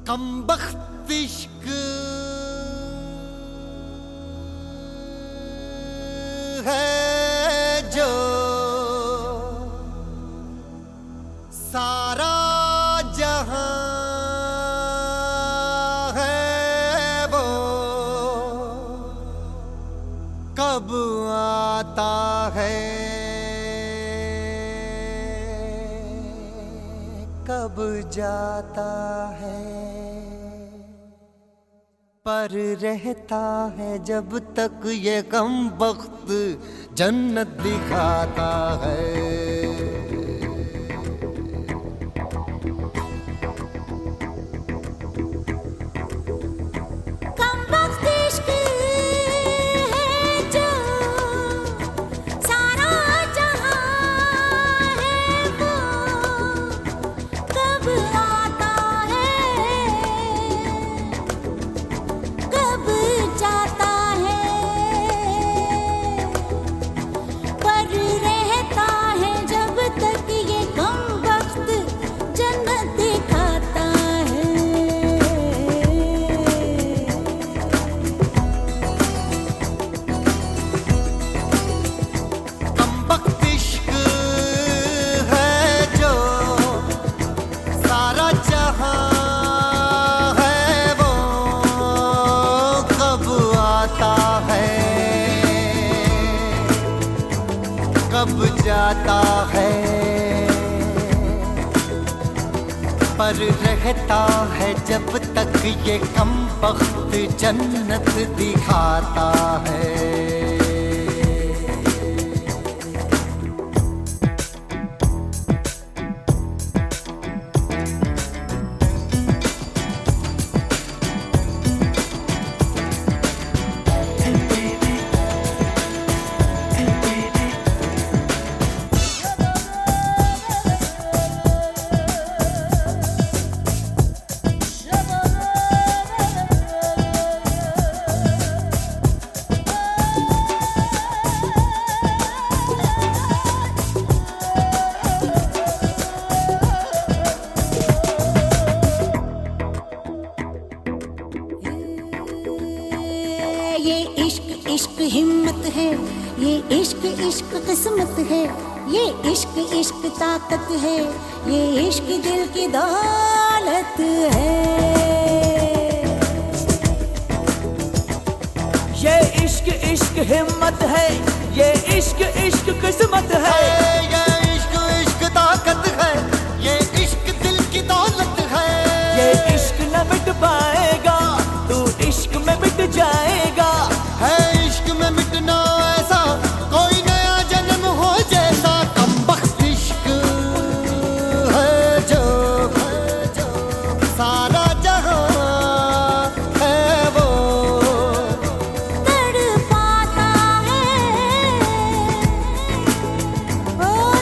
कमबख्त इश्क है जो सारा जहां है वो कब आता है कब जाता है, पर रहता है जब तक ये कमबख्त जन्नत दिखाता है। कब जाता है, पर रहता है जब तक ये कमबख्त जन्नत दिखाता है। ये इश्क इश्क हिम्मत है, ये इश्क इश्क किस्मत है, ये इश्क इश्क ताकत है, ये इश्क दिल की दौलत है। ये इश्क इश्क हिम्मत है, ये इश्क इश्क किस्मत है, ये इश्क इश्क ताकत है, ये इश्क दिल की दौलत है। ये इश्क न मिट पाएगा, तू इश्क में मिट जाएगा। है इश्क में मिटना ऐसा कोई नया जन्म हो जैसा, कमबख्त इश्क है जो सारा जहां है वो तड़पाता है, ओ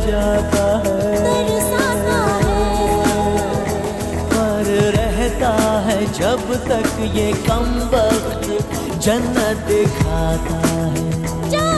जाता है, तरसाता है, पर रहता है जब तक ये कमबख्त जन्नत दिखाता है।